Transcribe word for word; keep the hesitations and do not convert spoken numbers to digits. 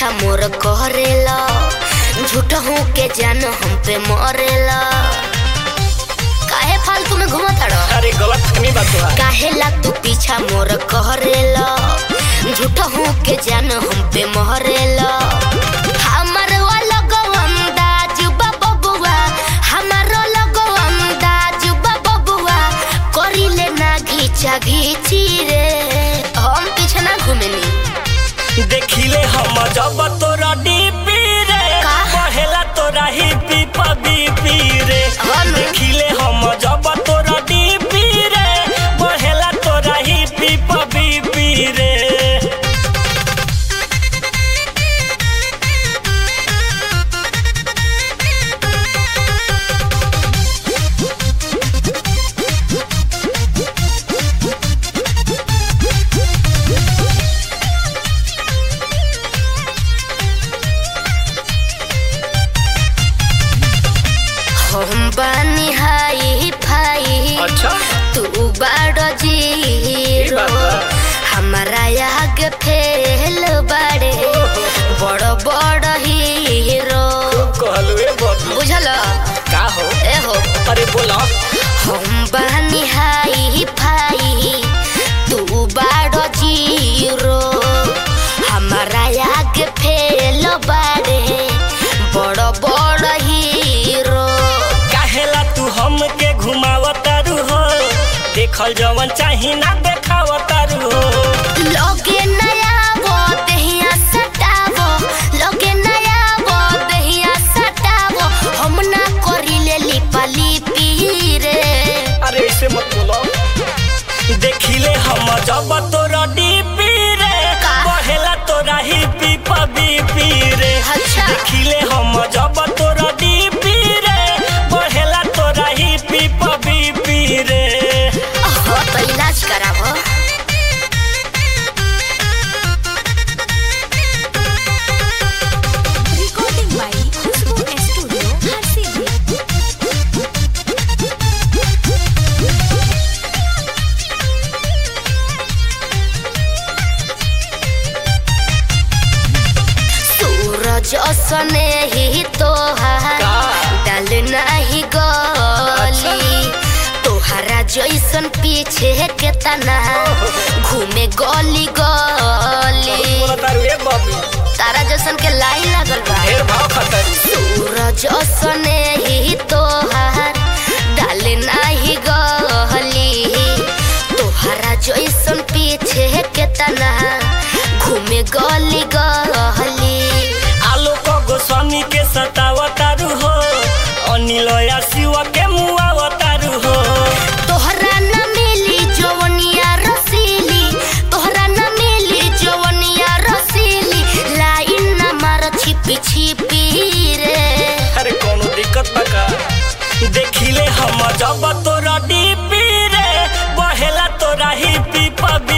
पीछा मोर करेला झूठ हूँ के जान हम पे मरेला काहे फालतू में घुमत अड़ अरे गलत फहमी बात है काहे ला तू पीछा मोर करेला झूठ हूँ के जान हम पे मरेला हमर वाला गवंदाज बबुआ हमर लगो अंदाज बबुआ करिले ना घीचा घीची रे हम पीछे ना घूमेनी देखिले हम जब तोरा डीपी रे पहला तोरा ही पीपा बीपी रे देखिले हम जब तोरा डीपी रे पहला तोरा ही पीपा बीपी रे हम बानी हाई फाई अच्छा तू बाड़ो जीरो हमारा आगे फेल बाड़े बड़ बड़ हीरो कहलवे बबी बुझल का हो ए हो अरे बोला हम बानी हाई फाई तू बाड़ो जीरो हमारा आगे फेल बाड़े बड़ बड़ हीरो तू हमके घुमावतारू हो देखल जवन चाही ना देखावतारू हो लोगे नया वो दहिया सटावो लोगे नया वो दहिया सटावो हम ना करिले लिपा लिपी रे अरे ऐसे मत बोलो देखिले हम जब तोरा डीपी रे पहला तोरा ही पीपा बीपी रे अच्छा देखिले हम जब तोरा डीपी रे पहला तोरा ही पीपा बीपी रे हो तो इलाज करावो recording by Khushboo studio Harsiddhi सूरज असने ही तोहार डाल नाही गली तोहरा जैसन पीछे के तना घूमे गली गली तारा जैसन के लाइन लागल बा ढेर भाव खतरी सूरज असने ही तोहार डाल नाही गली तोहरा जैसन पीछे के तना घूमे गली गली आलोक गोस्वामी के सतावतारू हो अनिल शिव के मुआवतारू हो तोहरा न मिली जवनिया रसीली तोहरा न मिली जवनिया रसीली लाइन न मार छिपी छिपी रे अरे कोनो दिक्कत ना का देखिले हम जब तोरा डीपी रे पहला तोरा ही पीपा